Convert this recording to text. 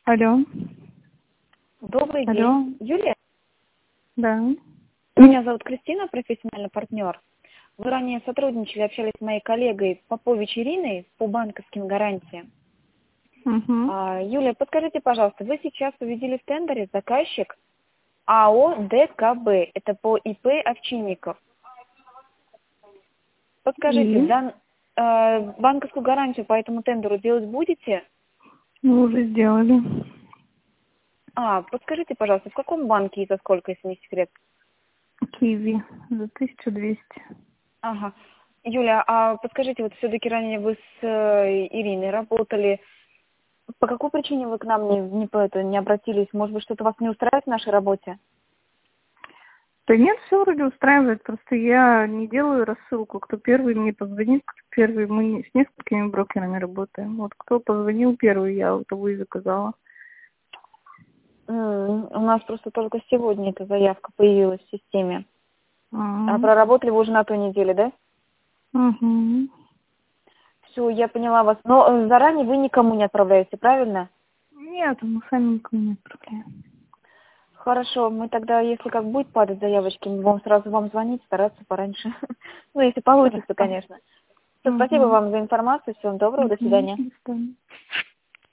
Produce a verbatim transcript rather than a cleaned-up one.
Алло. Добрый Алло. день. Юлия, Да. меня зовут Кристина, профессиональный партнер. Вы ранее сотрудничали, общались с моей коллегой Попович Ириной по банковским гарантиям. Угу. А, Юлия, подскажите, пожалуйста, вы сейчас победили в тендере заказчик АО ДКБ, это по ИП Овчинников. Подскажите, И? дан, э, банковскую гарантию по этому тендеру делать будете? Мы уже сделали. А, подскажите, пожалуйста, в каком банке и за сколько, если не секрет? Киви за тысячу двести. Ага. Юля, а подскажите, вот все-таки ранее вы с э, Ириной работали. По какой причине вы к нам не, не, по это, не обратились? Может быть, что-то вас не устраивает в нашей работе? Да нет, все вроде устраивает. Просто я не делаю рассылку. Кто первый мне позвонит, кто первый. Мы не- с несколькими брокерами работаем. Вот кто позвонил первый, я у того и заказала. М, У нас просто только сегодня эта заявка появилась в системе. А Угу. проработали вы уже на той неделе, да? Угу. Все, я поняла вас. Но э, заранее вы никому не отправляете, правильно? Нет, мы сами никому не отправляем. Хорошо, мы тогда, если как будет падать заявочки, мы будем сразу вам звонить, стараться пораньше. Ну, если получится, Хорошо. конечно. Всё, спасибо Угу. вам за информацию. Всего доброго, до Угу. свидания. До свидания.